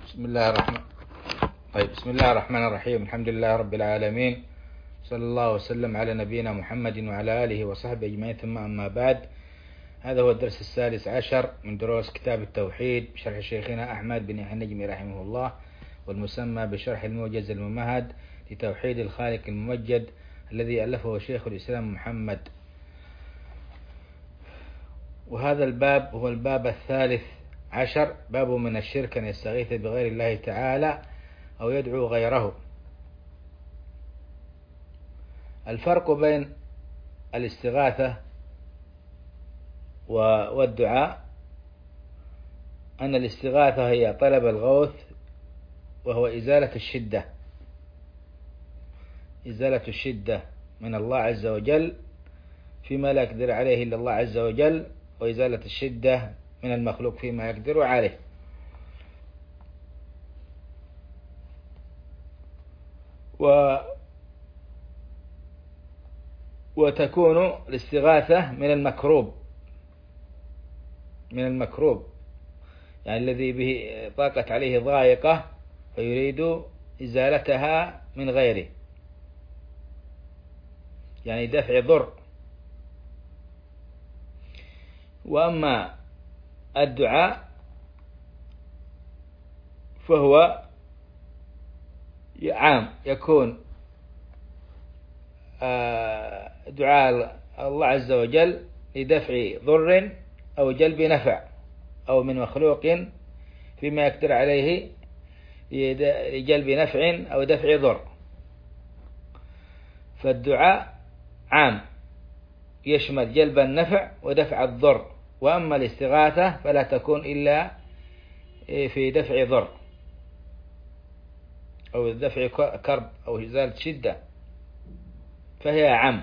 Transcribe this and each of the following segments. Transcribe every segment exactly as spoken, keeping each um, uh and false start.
بسم الله الرحمن طيب بسم الله الرحمن الرحيم. الحمد لله رب العالمين، صلى الله وسلم على نبينا محمد وعلى آله وصحبه أجمعين، ثم أما بعد. هذا هو الدرس السادس عشر من دروس كتاب التوحيد بشرح شيخنا أحمد بن يحيى النجمي رحمه الله، والمسمى بشرح الموجز الممهد لتوحيد الخالق الممجد الذي ألفه شيخ الإسلام محمد. وهذا الباب هو الباب الثالث عشر، باب من الشرك أن يستغيث بغير الله تعالى أو يدعو غيره. الفرق بين الاستغاثة والدعاء أن الاستغاثة هي طلب الغوث، وهو إزالة الشدة إزالة الشدة من الله عز وجل فيما لا يقدر عليه إلا الله عز وجل، وإزالة الشدة من المخلوق فيما يقدر عليه. و وتكون الاستغاثة من المكروب من المكروب يعني الذي به ضاقت عليه ضائقة فيريد إزالتها من غيره، يعني دفع ضر. وأما الدعاء فهو عام، يكون دعاء الله عز وجل لدفع ضر أو جلب نفع، أو من مخلوق فيما يقدر عليه لجلب نفع أو دفع ضر. فالدعاء عام يشمل جلب النفع ودفع الضر، وأما الاستغاثة فلا تكون إلا في دفع ضر أو دفع كرب أو إزالة شدة، فهي عام.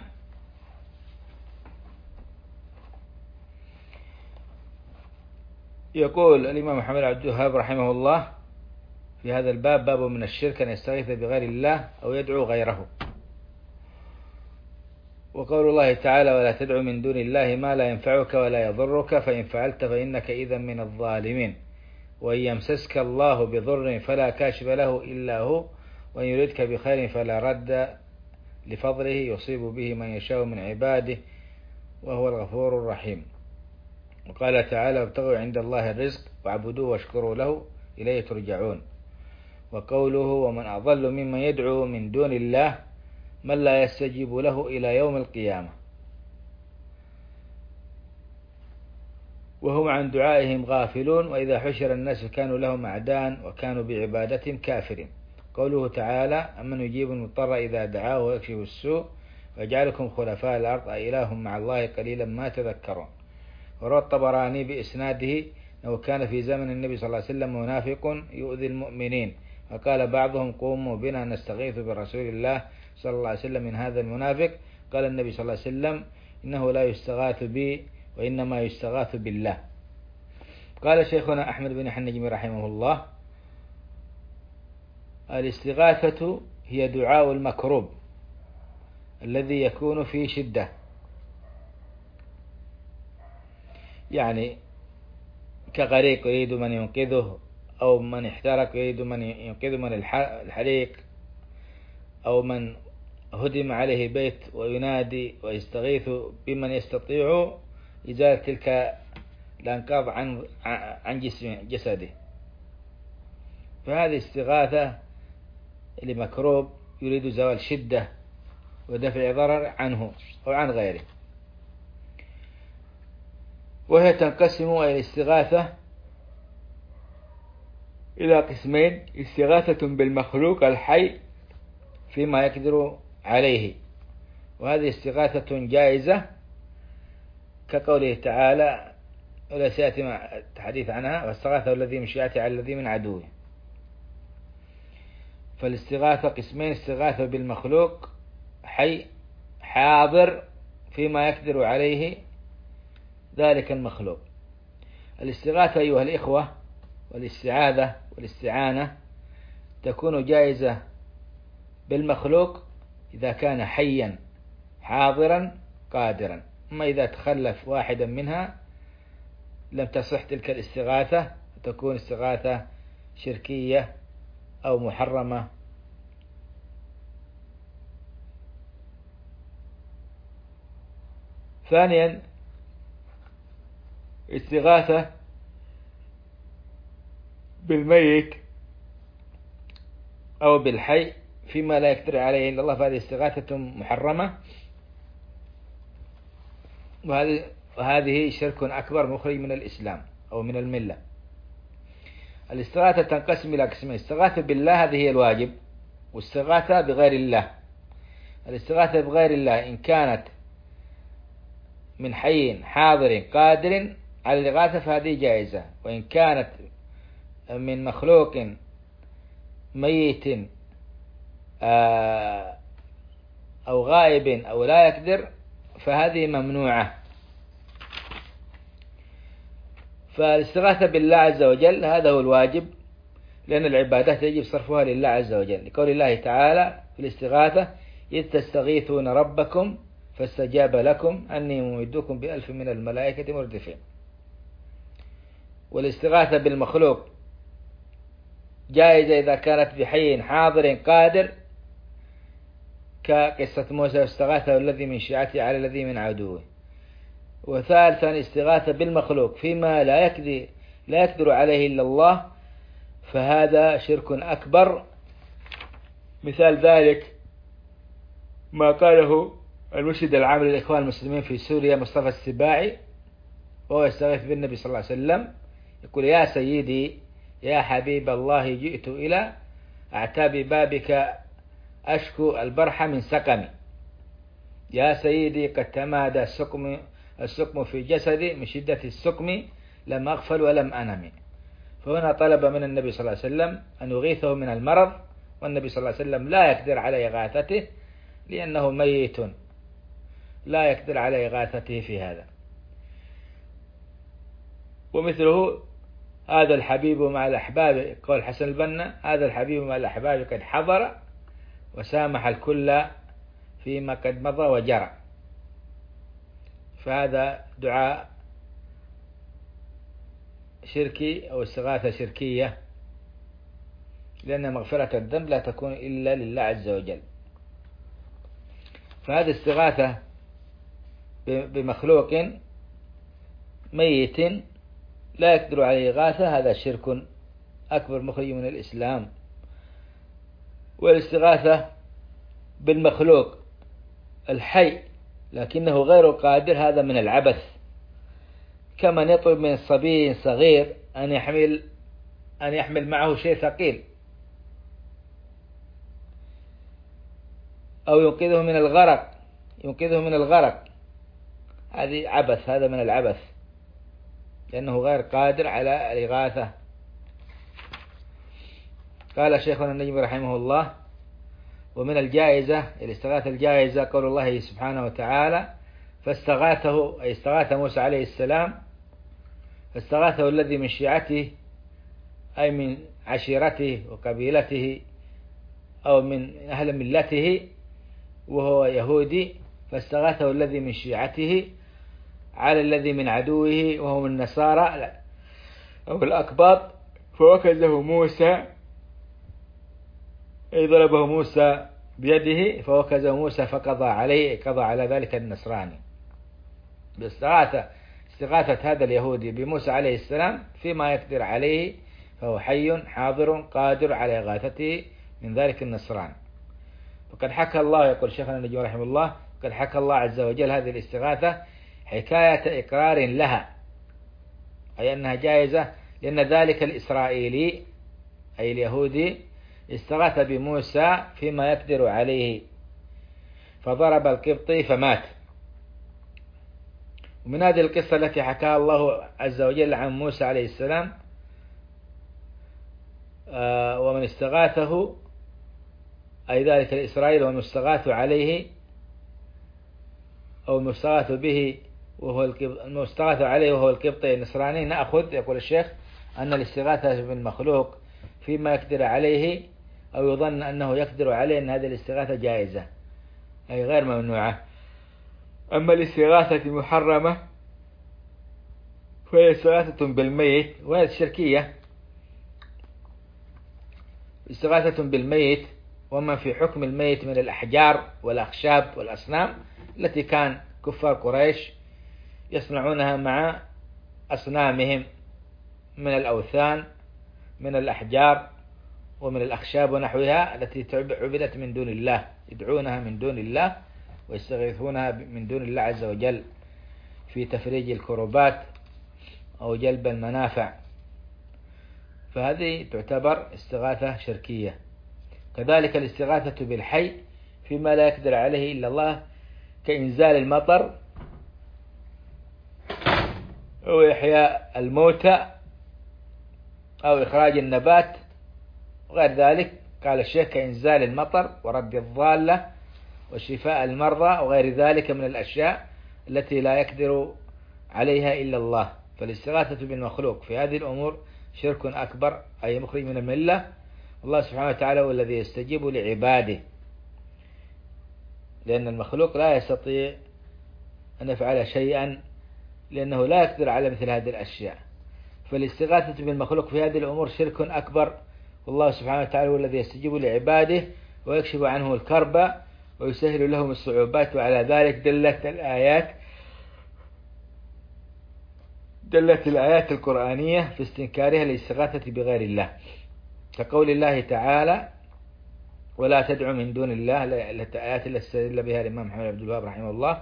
يقول الإمام محمد عبد الوهاب رحمه الله في هذا الباب: باب من الشرك أن يستغيث بغير الله أو يدعو غيره. وقول الله تعالى: ولا تدع من دون الله ما لا ينفعك ولا يضرك فإن فعلت فإنك إذا من الظالمين. وإن يمسسك الله بضر فلا كاشف له إلا هو، وإن يردك بخير فلا رد لفضله يصيب به من يشاء من عباده وهو الغفور الرحيم. وقال تعالى: وابتغوا عند الله الرزق واعبدوه واشكروا له إليه ترجعون. وقوله: ومن أضل ممن يدعو من دون الله من لا يستجيب له إلى يوم القيامة وهم عن دعائهم غافلون، وإذا حشر الناس كانوا لهم أعداء وكانوا بعبادتهم كافرين. قوله تعالى: أمن يجيب المضطر إذا دعاه ويكشف السوء ويجعلكم خلفاء الأرض أإله مع الله قليلا ما تذكرون. وروى الطبراني بإسناده أنه كان في زمن النبي صلى الله عليه وسلم منافق يؤذي المؤمنين، فقال بعضهم: قوموا بنا نستغيث برسول الله صلى الله عليه وسلم من هذا المنافق. قال النبي صلى الله عليه وسلم: إنه لا يستغاث بي وإنما يستغاث بالله. قال شيخنا أحمد بن يحيى النجمي رحمه الله: الاستغاثة هي دعاء المكروب الذي يكون في شدة، يعني كغريق يريد من ينقذه، أو من احترق يريد من ينقذه من الحريق، أو من هدم عليه بيت وينادي ويستغيث بمن يستطيع إزالة تلك الأنقاض عن عن جسده. فهذه استغاثة لمكروب يريد زوال شدة ودفع ضرر عنه أو عن غيره. وهي تنقسم إلى الاستغاثة إلى قسمين: استغاثة بالمخلوق الحي فيما يقدر عليه، وهذه استغاثة جائزة كقوله تعالى: ولا سيأتي الحديث عنها: واستغاثه الذي من شيعته على الذي من عدوه. فالاستغاثة قسمين: استغاثة بالمخلوق حي حاضر فيما يقدر عليه ذلك المخلوق. الاستغاثة أيها الإخوة والاستعاذة والاستعانة تكون جائزة بالمخلوق إذا كان حيا حاضرا قادرا، أما إذا تخلف واحدا منها لم تصح تلك الاستغاثة، تكون استغاثة شركية أو محرمة. ثانيا استغاثة بالميت أو بالحي فيما لا يقدر عليه إلا الله، فهذه استغاثة محرمة، وهذه وهذه شرك أكبر مخرج من الإسلام أو من الملة. الاستغاثة تنقسم إلى قسمين: استغاثة بالله هذه هي الواجب، واستغاثة بغير الله. الاستغاثة بغير الله إن كانت من حي حاضر قادر على الإغاثة فهذه جائزة، وإن كانت من مخلوق ميت أو غائب أو لا يقدر فهذه ممنوعة. فالاستغاثة بالله عز وجل هذا هو الواجب، لأن العبادات يجب صرفها لله عز وجل، لقول الله تعالى في الاستغاثة: إذ تستغيثون ربكم فاستجاب لكم أني ممدكم بألف من الملائكة مردفين. والاستغاثة بالمخلوق جائزة إذا كانت بحي حاضر قادر، كقصة موسى استغاثه الذي من شيعته على الذي من عدوه. وثالثا استغاثة بالمخلوق فيما لا يقدر لا يقدر عليه إلا الله، فهذا شرك أكبر. مثال ذلك ما قاله المرشد العام للإخوان المسلمين في سوريا مصطفى السباعي، وهو يستغيث بالنبي صلى الله عليه وسلم، يقول: يا سيدي يا حبيب الله، جئت إلى أعتاب بابك أشكو البرح من سقمي، يا سيدي قد تمادى السقم السقم في جسدي من شدة السقم، لم أغفل ولم أنم. فهنا طلب من النبي صلى الله عليه وسلم أن يغيثه من المرض، والنبي صلى الله عليه وسلم لا يقدر على إغاثته لأنه ميت، لا يقدر على إغاثته في هذا. ومثله هذا الحبيب مع الأحباب، قول حسن البنا: هذا الحبيب مع الأحباب قد حضر وسامح الكل فيما قد مضى وجرى. فهذا دعاء شركي أو استغاثة شركية، لأن مغفرة الذنب لا تكون إلا لله عز وجل. فهذه استغاثة بمخلوق ميت لا يقدر على إغاثة، هذا شرك أكبر مخرج من الإسلام. والاستغاثة بالمخلوق الحي لكنه غير قادر، هذا من العبث، كمن يطلب من صبي صغير أن يحمل أن يحمل معه شيء ثقيل أو ينقذه من الغرق ينقذه من الغرق هذه عبث، هذا من العبث، لأنه غير قادر على الإغاثة. قال شيخنا النجم رحمه الله: ومن الجائزة الاستغاثة الجائزة قول الله سبحانه وتعالى: فاستغاثه، أي استغاث موسى عليه السلام، فاستغاثه الذي من شيعته أي من عشيرته وقبيلته أو من أهل ملته وهو يهودي، فاستغاثه الذي من شيعته على الذي من عدوه وهم النصارى أو الأقباط، فوكزه موسى، أي ضربه موسى بيده فوكزه موسى فقضى عليه، قضى على ذلك النصراني. باستغاثة استغاثة هذا اليهودي بموسى عليه السلام فيما يقدر عليه، فهو حي حاضر قادر على إغاثته من ذلك النصراني. وقد حكى الله، يقول شيخنا النجم رحمه الله: قد حكى الله عز وجل هذه الاستغاثة حكاية إقرار لها، أي أنها جائزة، لأن ذلك الإسرائيلي أي اليهودي استغاث بموسى فيما يقدر عليه فضرب القبطي فمات. ومن هذه القصة التي حكاها الله عز وجل عن موسى عليه السلام: آه ومن استغاثه، أي ذلك الإسرائيل، والمستغاث عليه أو المستغاث به وهو المستغاث عليه وهو القبطي النصراني. نأخذ، يقول الشيخ، أن الاستغاثة بالمخلوق فيما يقدر عليه أو يظن أنه يقدر عليه أن هذه الاستغاثة جائزة أي غير ممنوعة. أما الاستغاثة المحرمة فهي استغاثة بالميت، وهي الشركية، وهي استغاثة بالميت فيما لا يقدر عليه إلا الله، فهذه استغاثة محرمة. أما الاستغاثة المحرمة فهي استغاثة بالمخلوق فيما يقدر عليه أو يظن أنه يقدر عليه أن هذه الاستغاثة جائزة أي غير ممنوعة. أما الاستغاثة المحرمة فهي استغاثة بالميت ومن في حكم الميت من الأحجار والأخشاب والأصنام التي كان كفار قريش يصنعونها مع أصنامهم من الأوثان من الأحجار ومن الأخشاب ونحوها التي عبدت من دون الله، يدعونها من دون الله ويستغيثونها من دون الله عز وجل في تفريج الكربات أو جلب المنافع، فهذه تعتبر استغاثة شركية. كذلك الاستغاثة بالحي فيما لا يقدر عليه إلا الله كإنزال المطر أو إحياء الموتى أو إخراج النبات وغير ذلك. قال الشيخ كإنزال المطر ورد الضالة وشفاء المرضى وغير ذلك من الأشياء التي لا يقدر عليها إلا الله. فالاستغاثة بالمخلوق في هذه الأمور شرك أكبر، أي مخرج من الملة. الله سبحانه وتعالى هو الذي يستجيب لعباده، لأن المخلوق لا يستطيع أن يفعل شيئا لأنه لا يقدر على مثل هذه الأشياء. فالاستغاثة بالمخلوق في هذه الأمور شرك أكبر، والله سبحانه وتعالى هو الذي يستجيب لعباده ويكشف عنه الكرب ويسهل لهم الصعوبات. وعلى ذلك دلت الآيات دلت الآيات القرآنية في استنكارها للاستغاثة بغير الله، كقول الله تعالى ولا تدعو من دون الله، الآيات التي استدل بها الإمام محمد عبد الوهاب رحمه الله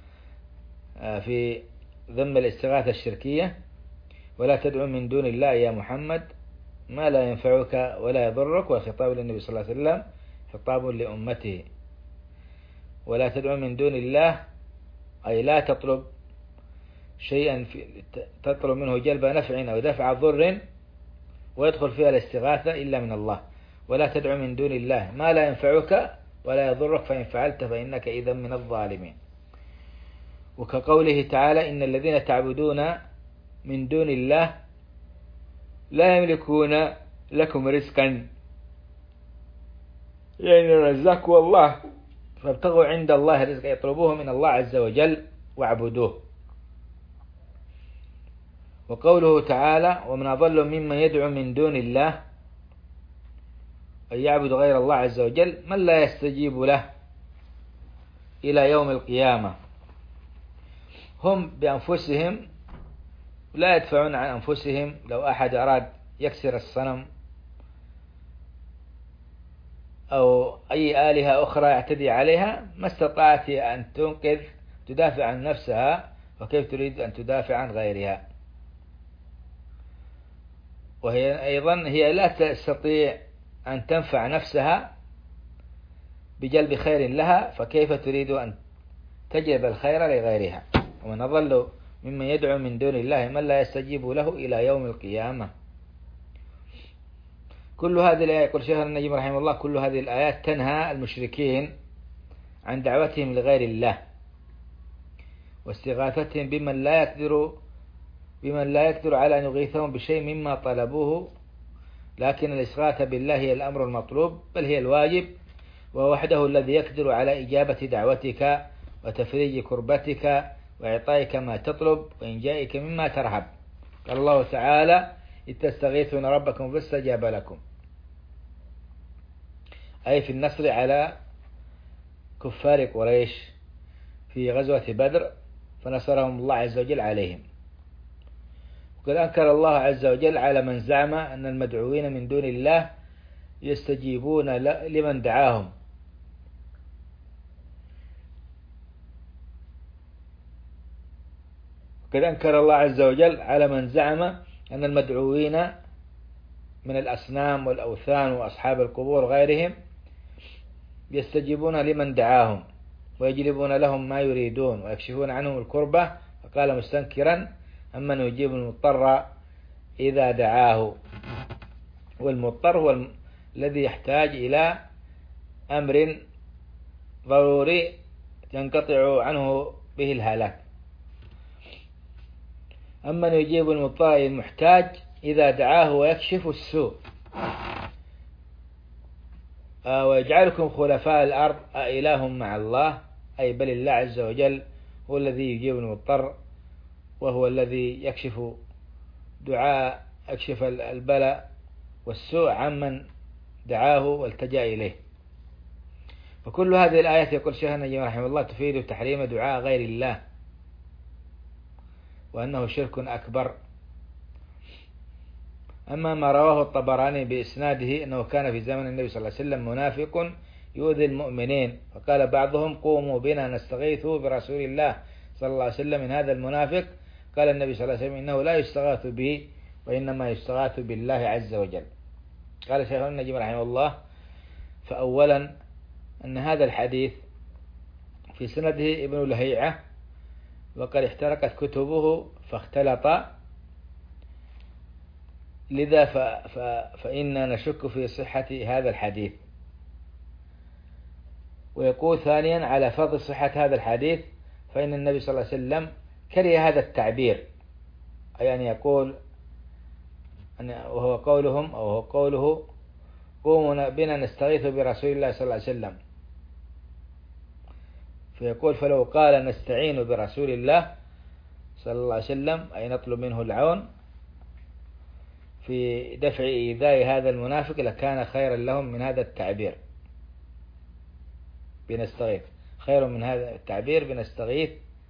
في ذم الاستغاثة الشركية: ولا تدعو من دون الله يا محمد ما لا ينفعك ولا يضرك. والخطاب للنبي صلى الله عليه وسلم خطاب لأمته. ولا تدعو من دون الله أي لا تطلب شيئا في تطلب منه جلب نفع أو دفع ضر ويدخل فيها الاستغاثة إلا من الله. ولا تدعو من دون الله ما لا ينفعك ولا يضرك فإن فعلت فإنك إذا من الظالمين. وكقوله تعالى إن الذين تعبدون من دون الله لا يملكون لكم رزقا، يعني الرزاق هو الله، فابتغوا عند الله رزقا يطلبوه من الله عز وجل واعبدوه. وقوله تعالى ومن أضل ممن يدعو من دون الله أي يعبد غير الله عز وجل من لا يستجيب له إلى يوم القيامة. هم بأنفسهم لا يدفعون عن أنفسهم، لو أحد أراد يكسر الصنم أو أي آلهة أخرى يعتدي عليها ما استطاعت أن تنقذ تدافع عن نفسها، وكيف تريد أن تدافع عن غيرها؟ وهي أيضا هي لا تستطيع أن تنفع نفسها بجلب خير لها، فكيف تريد أن تجلب الخير لغيرها؟ ومن أضل ممن يدعو من دون الله من لا يستجيب له إلى يوم القيامة. كل هذه الآيات يقول شيخ النجم رحمه الله كل هذه الآيات تنهى المشركين عن دعوتهم لغير الله واستغاثتهم بمن لا يقدر بمن لا يقدر على أن يغيثهم بشيء مما طلبوه، لكن الاستغاثة بالله هي الأمر المطلوب بل هي الواجب، ووحده الذي يقدر على إجابة دعوتك وتفريج كربتك وإعطائك ما تطلب وإنجائك مما ترهب. قال الله تعالى إذ تستغيثون ربكم فاستجاب لكم، أي في النصر على كفار قريش في غزوة بدر فنصرهم الله عز وجل عليهم. وقد أنكر الله عز وجل على من زعم أن المدعوين من دون الله يستجيبون لمن دعاهم، وقد أنكر الله عز وجل على من زعم أن المدعوين من الأصنام والأوثان وأصحاب القبور غيرهم يستجيبون لمن دعاهم ويجلبون لهم ما يريدون ويكشفون عنهم الكربة، فقال مستنكرا أمن يجيب المضطر إذا دعاه. والمضطر هو الذي يحتاج إلى أمر ضروري ينقطع عنه به الهلاك. أمن يجيب المضطر المحتاج إذا دعاه ويكشف السوء ويجعلكم خلفاء الأرض أإله مع الله، أي بل الله عز وجل هو الذي يجيب المضطر وهو الذي يكشف دعاء يكشف البلاء والسوء عمن دعاه والتجأ إليه. فكل هذه الآيات يقول شيخ النجم رحمه الله تفيد تحريم دعاء غير الله، وأنه شرك أكبر. أما ما رواه الطبراني بإسناده أنه كان في زمن النبي صلى الله عليه وسلم منافق يؤذي المؤمنين، فقال بعضهم قوموا بنا نستغيث برسول الله صلى الله عليه وسلم من هذا المنافق. قال النبي صلى الله عليه وسلم إنه لا يستغاث به وإنما يستغاث بالله عز وجل. قال شيخ النجم رحمه الله: فأولا أن هذا الحديث في سنده ابن لهيعة، وقد احترقت كتبه فاختلط، لذا ف... ف... فإننا نشك في صحة هذا الحديث. ويقول ثانيا على فرض صحة هذا الحديث فإن النبي صلى الله عليه وسلم كره هذا التعبير، يعني يقول وهو قولهم أو هو قوله قوموا بنا نستغيث برسول الله صلى الله عليه وسلم، فيقول فلو قال نستعين برسول الله صلى الله عليه وسلم أي نطلب منه العون في دفع إيذاء هذا المنافق لكان خيرا لهم من هذا التعبير بنستغيث، خير من هذا التعبير بنستغيث.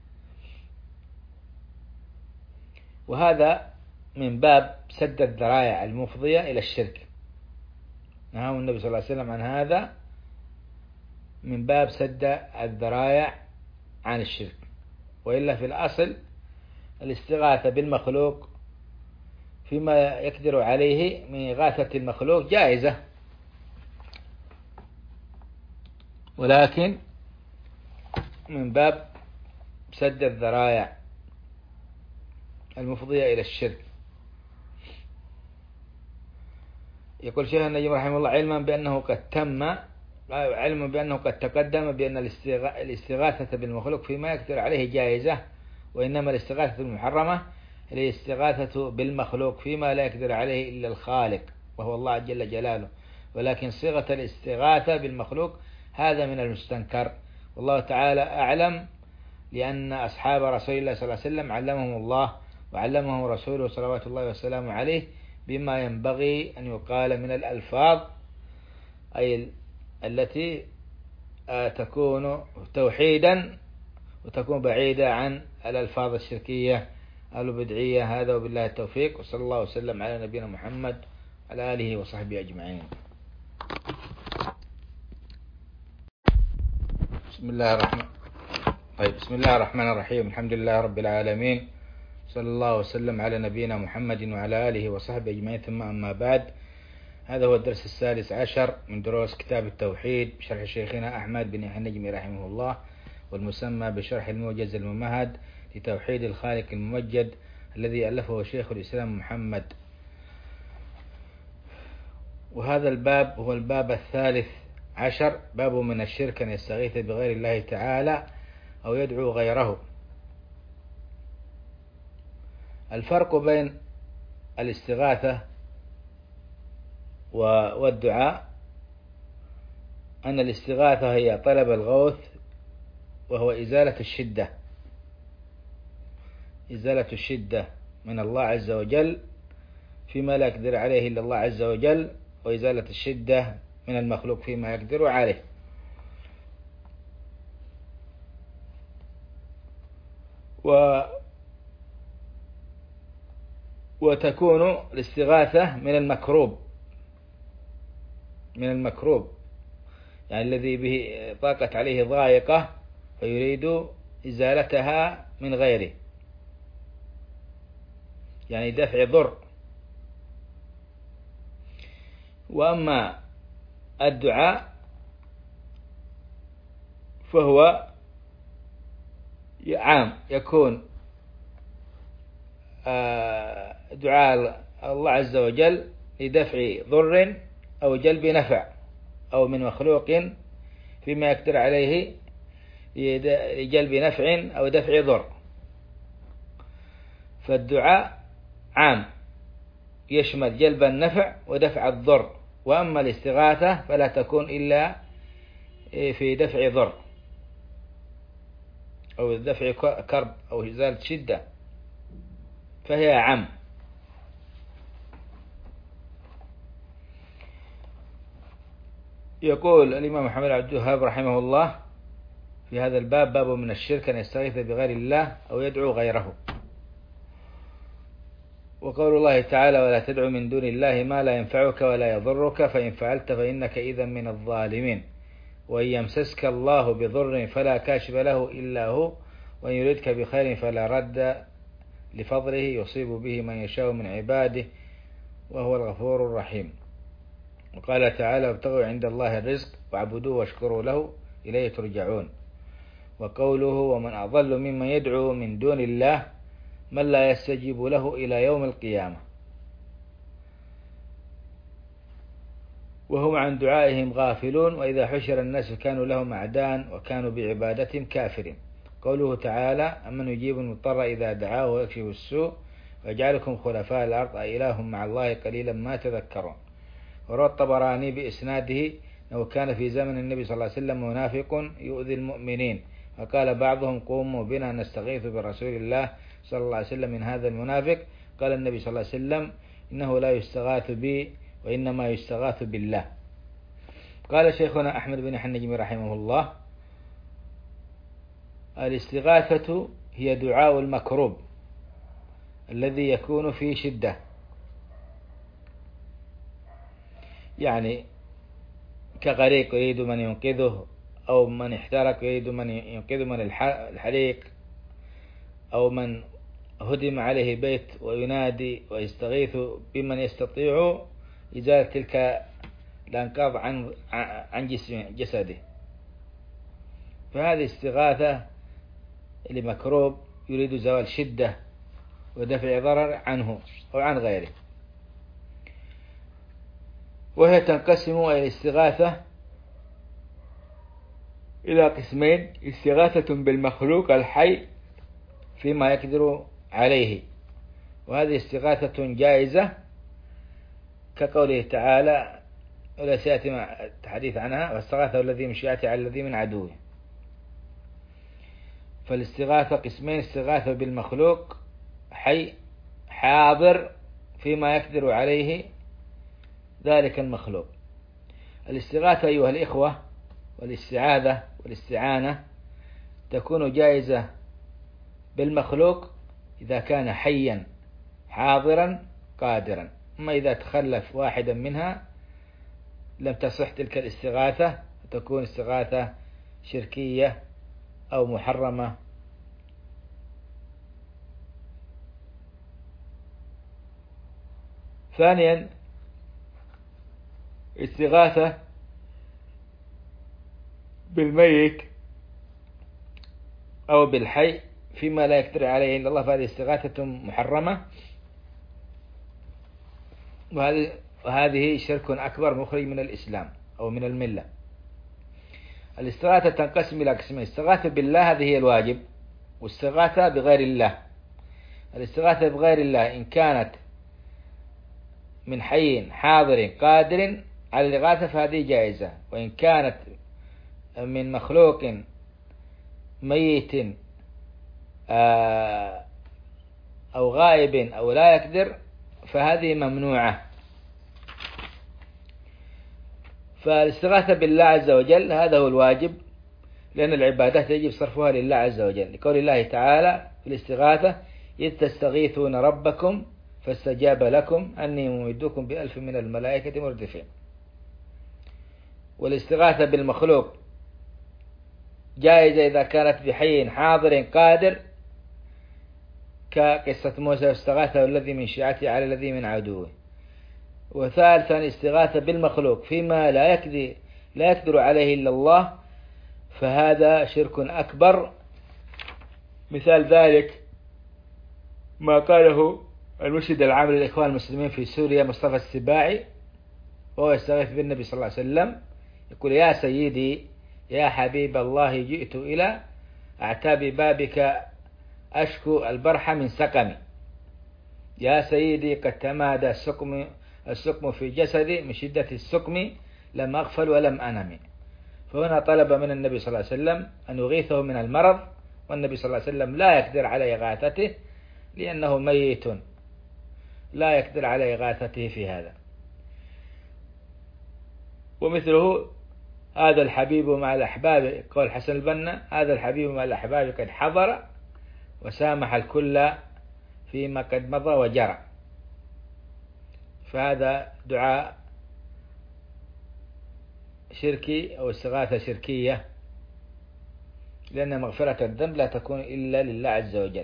وهذا من باب سد الذرائع المفضية إلى الشرك، نهى النبي صلى الله عليه وسلم عن هذا من باب سد الذرائع عن الشرك. وإلا في الأصل الاستغاثة بالمخلوق فيما يقدر عليه من إغاثة المخلوق جائزة، ولكن من باب سد الذرائع المفضية إلى الشرك. يقول شيخ النجم رحمه الله: علما بأنه قد تم علما بأنه قد تقدم بأن الاستغاثة بالمخلوق فيما يقدر عليه جائزة، وإنما الاستغاثة المحرمة هي الاستغاثة بالمخلوق فيما لا يقدر عليه إلا الخالق وهو الله جل جلاله. ولكن صيغة الاستغاثة بالمخلوق هذا من المستنكر، والله تعالى أعلم، لأن أصحاب رسول الله صلى الله عليه وسلم علمهم الله وعلمهم رسوله صلوات الله وسلامه عليه بما ينبغي أن يقال من الألفاظ أي التي تكون توحيدا وتكون بعيدة عن الألفاظ الشركية البدعية. هذا وبالله التوفيق، وصلى الله وسلم على نبينا محمد وعلى آله وصحبه أجمعين. بسم الله الرحمن طيب بسم الله الرحمن الرحيم. الحمد لله رب العالمين، صلى الله وسلم على نبينا محمد وعلى آله وصحبه أجمعين، ثم أما بعد. هذا هو الدرس السادس عشر من دروس كتاب التوحيد بشرح شيخنا أحمد بن يحيى النجمي رحمه الله، والمسمى بشرح الموجز الممهد لتوحيد الخالق الممجد الذي ألفه شيخ الإسلام محمد. وهذا الباب هو الباب الثالث عشر، باب من الشرك أن يستغيث بغير الله تعالى أو يدعو غيره. الفرق بين الاستغاثة والدعاء أن الاستغاثة هي طلب الغوث، وهو إزالة الشدة إزالة الشدة من الله عز وجل فيما لا يقدر عليه إلا الله عز وجل، وإزالة الشدة من المخلوق فيما يقدر عليه. و وتكون الاستغاثة من المكروب من المكروب يعني الذي به طاقت عليه ضائقة فيريد إزالتها من غيره، يعني دفع ضر. وأما الدعاء فهو عام، يكون دعاء الله عز وجل لدفع ضر أو جلب نفع أو من مخلوق فيما يقدر عليه لجلب نفع أو دفع ضر. فالدعاء عام يشمل جلب النفع ودفع الضر، وأما الاستغاثة فلا تكون إلا في دفع ضر أو دفع كرب أو إزالة شدة، فهي عام. يقول الإمام محمد عبد الوهاب رحمه الله في هذا الباب: باب من الشرك أن يستغيث بغير الله أو يدعو غيره. وقول الله تعالى: ولا تدع من دون الله ما لا ينفعك ولا يضرك فإن فعلت فإنك إذا من الظالمين. وإن يمسسك الله بضر فلا كاشف له إلا هو وإن يردك بخير فلا رد لفضله يصيب به من يشاء من عباده وهو الغفور الرحيم. وقال تعالى: وابتغوا عند الله الرزق واعبدوه واشكروا له إليه ترجعون. وقوله: ومن أضل ممن يدعو من دون الله من لا يستجيب له إلى يوم القيامة وهم عن دعائهم غافلون وإذا حشر الناس كانوا لهم أعداء وكانوا بعبادتهم كافرين. قوله تعالى: أمن يجيب المضطر إذا دعاه ويكشف السوء ويجعلكم خلفاء الأرض أإله مع الله قليلا ما تذكرون. وروى الطبراني بإسناده أنه كان في زمن النبي صلى الله عليه وسلم منافق يؤذي المؤمنين، وقال بعضهم: قوموا بنا نستغيث برسول الله صلى الله عليه وسلم من هذا المنافق. قال النبي صلى الله عليه وسلم: إنه لا يستغاث بي وإنما يستغاث بالله. قال شيخنا أحمد بن حنجمي رحمه الله: الاستغاثة هي دعاء المكروب الذي يكون في شدة، يعني كغريق يريد من ينقذه، أو من احترق يريد من ينقذه من الحريق، أو من هدم عليه بيت وينادي ويستغيث بمن يستطيع إزالة تلك الأنقاض عن عن جسده. فهذه استغاثة لمكروب يريد زوال شدة ودفع ضرر عنه أو عن غيره. وهي تنقسم إلى الاستغاثة إلى قسمين: استغاثة بالمخلوق الحي فيما يقدر عليه، وهذه استغاثة جائزة كقوله تعالى: ولا سيأتي الحديث عنها: واستغاثه الذي من شيعته على الذي من عدوه. فالاستغاثة قسمين: استغاثة بالمخلوق حي حاضر فيما يقدر عليه ذلك المخلوق. الاستغاثة أيها الإخوة والاستعاذة والاستعانة تكون جائزة بالمخلوق إذا كان حيا حاضرا قادرا، أما إذا تخلف واحدا منها لم تصح تلك الاستغاثة، تكون استغاثة شركية أو محرمة. ثانيا: استغاثة بالميت أو بالحي فيما لا يقدر عليه إلا الله، فهذه استغاثة محرمة، وهذه وهذه شرك أكبر مخرج من الإسلام أو من الملة. الاستغاثة تنقسم إلى قسمين: استغاثة بالله هذه هي الواجب، واستغاثة بغير الله. الاستغاثة بغير الله إن كانت من حي حاضر قادر على الإغاثة فهذه جائزة، وإن كانت من مخلوق ميت أو غائب أو لا يقدر فهذه ممنوعة. فالاستغاثة بالله عز وجل هذا هو الواجب، لأن العبادات يجب صرفها لله عز وجل، لقول الله تعالى في الاستغاثة: إذ تستغيثون ربكم فاستجاب لكم أني ممدكم بألف من الملائكة مردفين. والاستغاثة بالمخلوق جائزة إذا كانت بحي حاضر قادر، كقصة موسى استغاثه الذي من شيعته على الذي من عدوه. وثالثا: الاستغاثة بالمخلوق فيما لا يقدر لا يقدر عليه إلا الله، فهذا شرك أكبر. مثال ذلك ما قاله المرشد العام للإخوان المسلمين في سوريا مصطفى السباعي وهو يستغيث بالنبي صلى الله عليه وسلم، يقول: يا سيدي يا حبيب الله، جئت إلى أعتاب بابك أشكو البرح من سقمي. يا سيدي قد تمادى السقم السقم في جسدي من شدة السقم، لم أغفل ولم أنم. فهنا طلب من النبي صلى الله عليه وسلم أن يغيثه من المرض، والنبي صلى الله عليه وسلم لا يقدر على إغاثته لأنه ميت، لا يقدر على إغاثته في هذا. ومثله هذا الحبيب مع الأحباب، قول حسن البنا، هذا الحبيب مع الأحباب قد حضر وسامح الكل فيما قد مضى وجرى. فهذا دعاء شركي أو استغاثة شركية، لأن مغفرة الذنب لا تكون إلا لله عز وجل.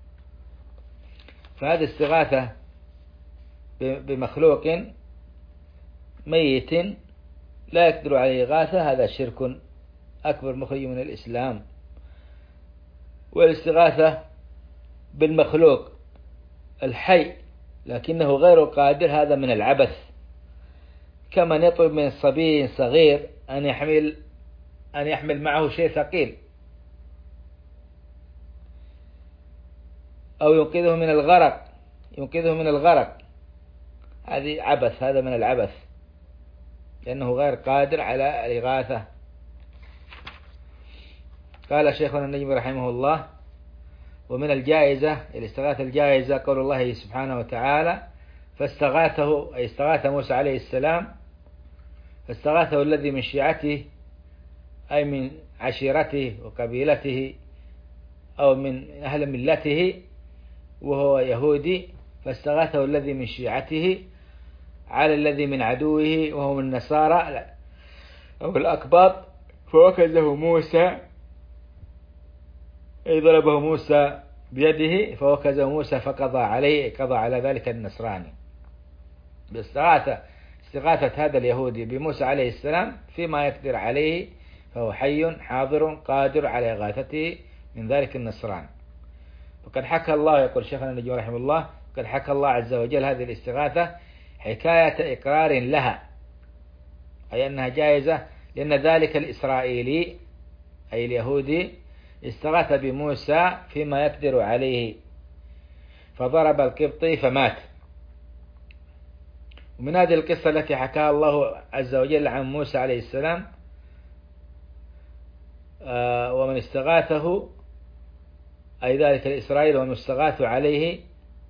فهذه استغاثة بمخلوق ميت لا يقدر عليه إغاثة، هذا شرك أكبر مخرج من الإسلام. والاستغاثة بالمخلوق الحي لكنه غير قادر، هذا من العبث، كما يطلب من صبي صغير أن يحمل أن يحمل معه شيء ثقيل أو ينقذه من الغرق ينقذه من الغرق هذه عبث، هذا من العبث، لأنه غير قادر على الإغاثة. قال شيخنا النجم رحمه الله: ومن الجائزة الاستغاثة الجائزة قول الله سبحانه وتعالى: فاستغاثه، أي استغاث موسى عليه السلام، فاستغاثه الذي من شيعته أي من عشيرته وقبيلته أو من أهل ملته وهو يهودي، فاستغاثه الذي من شيعته على الذي من عدوه وهو من النصارى أو الأقباط، فوكزه موسى، أي ضربه موسى بيده فوكزه موسى فقضى عليه، قضى على ذلك النصراني. باستغاثة استغاثة هذا اليهودي بموسى عليه السلام فيما يقدر عليه، فهو حي حاضر قادر على إغاثته من ذلك النصراني. وقد حكى الله، يقول شيخنا النجم رحمه الله، قد حكى الله عز وجل هذه الاستغاثة حكاية إقرار لها، أي أنها جائزة، لأن ذلك الإسرائيلي أي اليهودي استغاث بموسى فيما يقدر عليه فضرب القبطي فمات. ومن هذه القصة التي حكاها الله عز وجل عن موسى عليه السلام: آه ومن استغاثه، أي ذلك الإسرائيل، والمستغاث عليه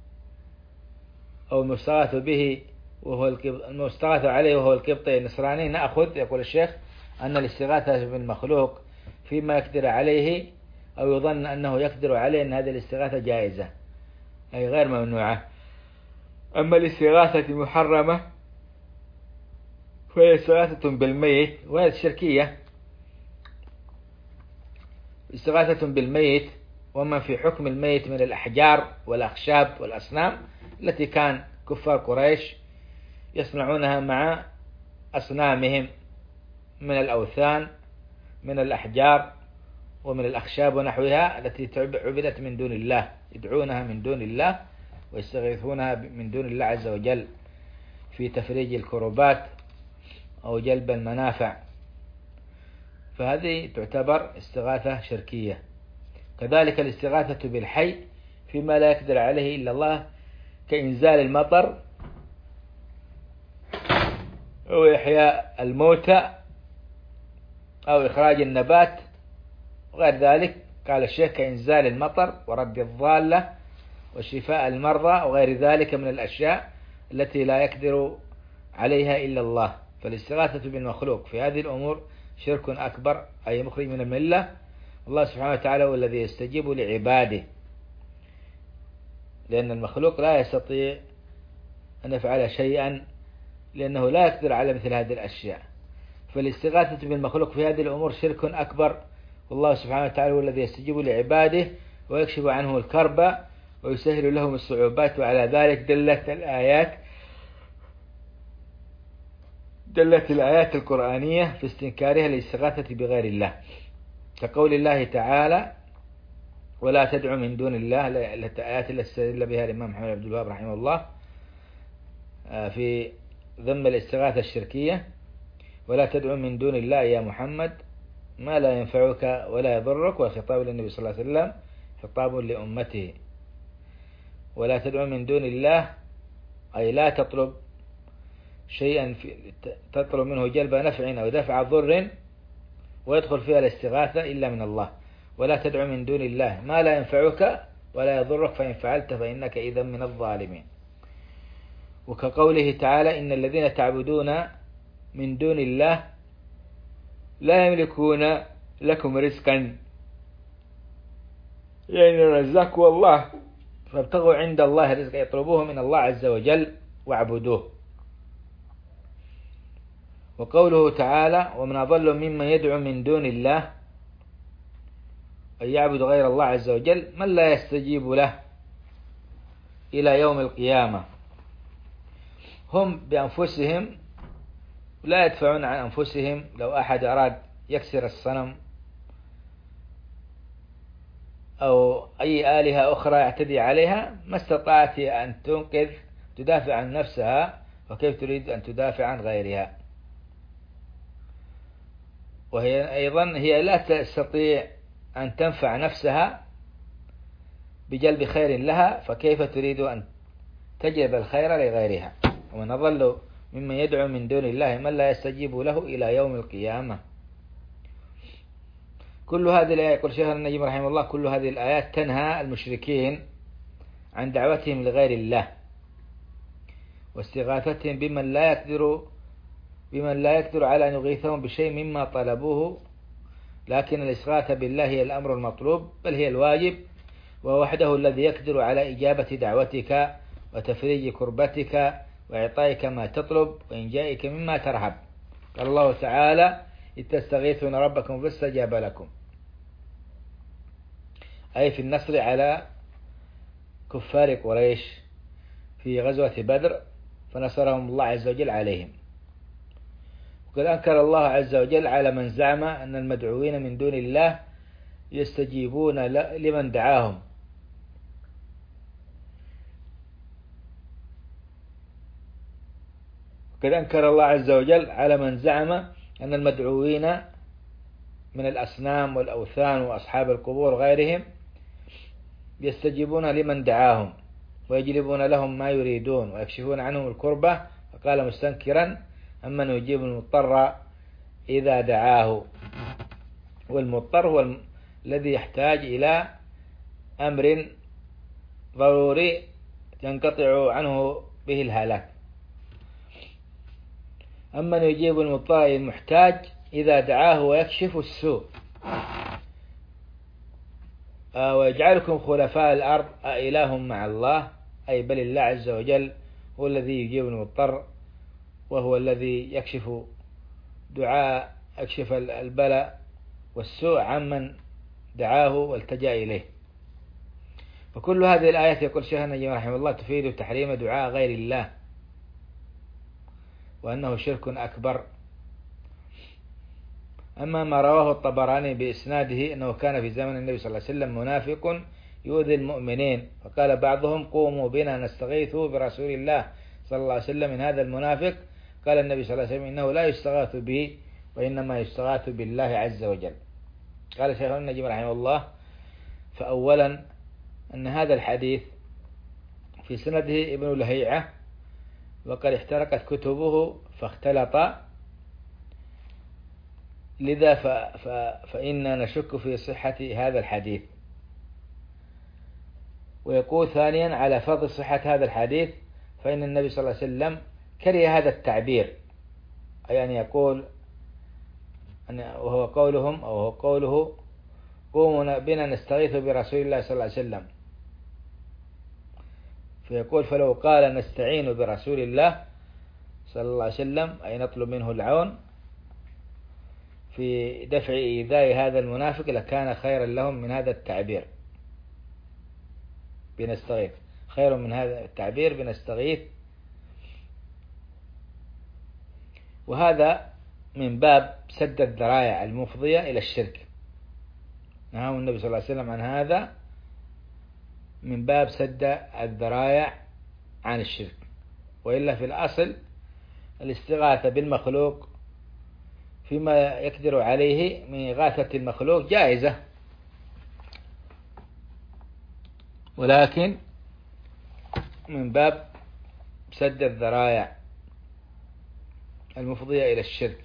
أو المستغاث به وهو المستغاث عليه وهو القبطي النصراني. نأخذ، يقول الشيخ، أن الاستغاثة بالمخلوق فيما يقدر عليه أو يظن أنه يقدر عليه أن هذه الاستغاثة جائزة أي غير ممنوعة. أما الاستغاثة محرمة فهي استغاثة بالميت، وهي الشركية، استغاثة بالميت ومن في حكم الميت من الأحجار والأخشاب والأصنام التي كان كفار قريش يصنعونها مع أصنامهم من الأوثان من الأحجار ومن الأخشاب ونحوها التي عبدت من دون الله، يدعونها من دون الله ويستغيثونها من دون الله عز وجل في تفريج الكربات أو جلب المنافع، فهذه تعتبر استغاثة شركية. كذلك الاستغاثة بالحي فيما لا يقدر عليه إلا الله، كإنزال المطر أو إحياء الموتى أو إخراج النبات وغير ذلك. قال الشيخ: كإنزال المطر ورد الضالة وشفاء المرضى وغير ذلك من الأشياء التي لا يقدر عليها إلا الله. فالاستغاثة بالمخلوق في هذه الأمور شرك أكبر، أي مخرج من الملة. الله سبحانه وتعالى هو الذي يستجيب لعباده، لأن المخلوق لا يستطيع أن يفعل شيئا لأنه لا يقدر على مثل هذه الأشياء. فالاستغاثة بالمخلوق في هذه الأمور شرك أكبر، والله سبحانه وتعالى هو الذي يستجيب لعباده ويكشف عنه الكرب ويسهل لهم الصعوبات. وعلى ذلك دلت الآيات دلت الآيات القرآنية في استنكارها للاستغاثة بغير الله، كقول الله تعالى: ولا تدعو من دون الله، الآيات التي استدل بها الإمام محمد عبد الوهاب رحمه الله في ذم الاستغاثة الشركية: ولا تدعو من دون الله يا محمد ما لا ينفعك ولا يضرك، وخطاب للنبي صلى الله عليه وسلم خطاب لأمته. ولا تدعو من دون الله أي لا تطلب شيئا تطلب منه جلب نفع أو دفع ضر ويدخل فيها الاستغاثة إلا من الله. ولا تدعو من دون الله ما لا ينفعك ولا يضرك، فإن فعلت فإنك إذا من الظالمين. وكقوله تعالى: إن الذين تعبدون من دون الله لا يملكون لكم رزقا، يعني الرزاق هو الله، فابتغوا عند الله رزق، يطلبوه من الله عز وجل واعبدوه. وقوله تعالى: ومن أضل ممن يدعو من دون الله أن يعبد غير الله عز وجل من لا يستجيب له إلى يوم القيامة. هم بأنفسهم لا يدفعون عن أنفسهم، لو أحد أراد يكسر الصنم أو أي آلهة أخرى يعتدي عليها ما استطاعت أن تنقذ تدافع عن نفسها، وكيف تريد أن تدافع عن غيرها؟ وهي أيضا هي لا تستطيع أن تنفع نفسها بجلب خير لها، فكيف تريد أن تجلب الخير لغيرها؟ ومن أضل ممن يدعو من دون الله من لا يستجيب له إلى يوم القيامة. كل هذه الآيات، يقول شيخ النجم رحمه الله، كل هذه الآيات تنهى المشركين عن دعوتهم لغير الله واستغاثتهم بمن لا يقدر بمن لا يقدر على أن يغيثهم بشيء مما طلبوه، لكن الإستغاثة بالله هي الأمر المطلوب، بل هي الواجب، وهو وحده الذي يقدر على إجابة دعوتك وتفريج كربتك وإعطائك ما تطلب وإنجائك مما ترهب. قال الله تعالى: إذ تستغيثون ربكم فاستجاب لكم، أي في النصر على كفار قريش في غزوة بدر، فنصرهم الله عز وجل عليهم. وقد أنكر الله عز وجل على من زعم أن المدعوين من دون الله يستجيبون لمن دعاهم، وقد أنكر الله عز وجل على من زعم أن المدعوين من الأصنام والأوثان وأصحاب القبور غيرهم يستجيبون لمن دعاهم ويجلبون لهم ما يريدون ويكشفون عنهم الكربة، فقال مستنكرا: أمن يجيب المضطر إذا دعاه. والمضطر هو الذي يحتاج إلى أمر ضروري ينقطع عنه به الهلاك. أمن يجيب المضطر المحتاج إذا دعاه ويكشف السوء ويجعلكم خلفاء الأرض أإله مع الله، أي بل الله عز وجل هو الذي يجيب المضطر، وهو الذي يكشف دعاء يكشف البلاء والسوء عمن دعاه والتجأ إليه. فكل هذه الآيات، يقول شيخ النجم رحمه الله، تفيد تحريم دعاء غير الله، وأنه شرك أكبر. أما ما رواه الطبراني بإسناده أنه كان في زمن النبي صلى الله عليه وسلم منافق يؤذي المؤمنين، فقال بعضهم: قوموا بنا نستغيث برسول الله صلى الله عليه وسلم من هذا المنافق. قال النبي صلى الله عليه وسلم: إنه لا يستغاث به وإنما يستغاث بالله عز وجل. قال شيخ النجم رحمه الله: فأولا أن هذا الحديث في سنده ابن لهيعة، وقد احترقت كتبه فاختلط، لذا ف... ف... فإننا نشك في صحة هذا الحديث. ويقول ثانيا على فضل صحة هذا الحديث، فإن النبي صلى الله عليه وسلم كره هذا التعبير، أي أن يقول أن وهو قولهم أو هو قوله: قوموا بنا نستغيث برسول الله صلى الله عليه وسلم. فيقول: فلو قال نستعين برسول الله صلى الله عليه وسلم، أي نطلب منه العون في دفع إيذاء هذا المنافق، لكان خيرا لهم من هذا التعبير بنستغيث، خير من هذا التعبير بنستغيث. وهذا من باب سد الذرائع المفضية إلى الشرك، نهى النبي صلى الله عليه وسلم عن هذا من باب سد الذرائع عن الشرك. وإلا في الأصل الاستغاثة بالمخلوق فيما يقدر عليه من إغاثة المخلوق جائزة، ولكن من باب سد الذرائع المفضية إلى الشرك.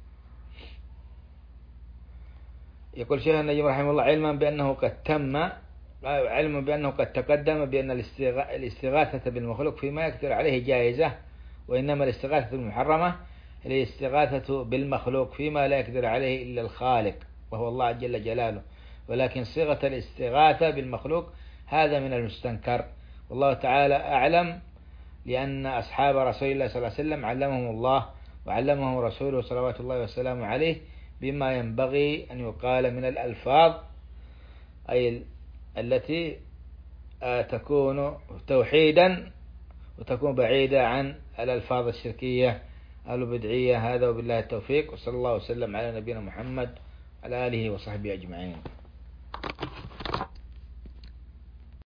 يقول شيخ النجم رحمه الله: علما بأنه قد تم علما بأنه قد تقدم بأن الاستغاثة بالمخلوق فيما يقدر عليه جائزة، وإنما الاستغاثة المحرمة الاستغاثة بالمخلوق فيما لا يقدر عليه إلا الخالق وهو الله جل جلاله، ولكن صيغة الاستغاثة بالمخلوق هذا من المستنكر، والله تعالى أعلم، لأن أصحاب رسول الله صلى الله عليه وسلم علمهم الله وعلمهم رسوله صلوات الله وسلامه عليه بما ينبغي أن يقال من الألفاظ، أي التي تكون توحيدا وتكون بعيدة عن الألفاظ الشركية البدعية. هذا وبالله التوفيق، وصلى الله وسلم على نبينا محمد على آله وصحبه أجمعين.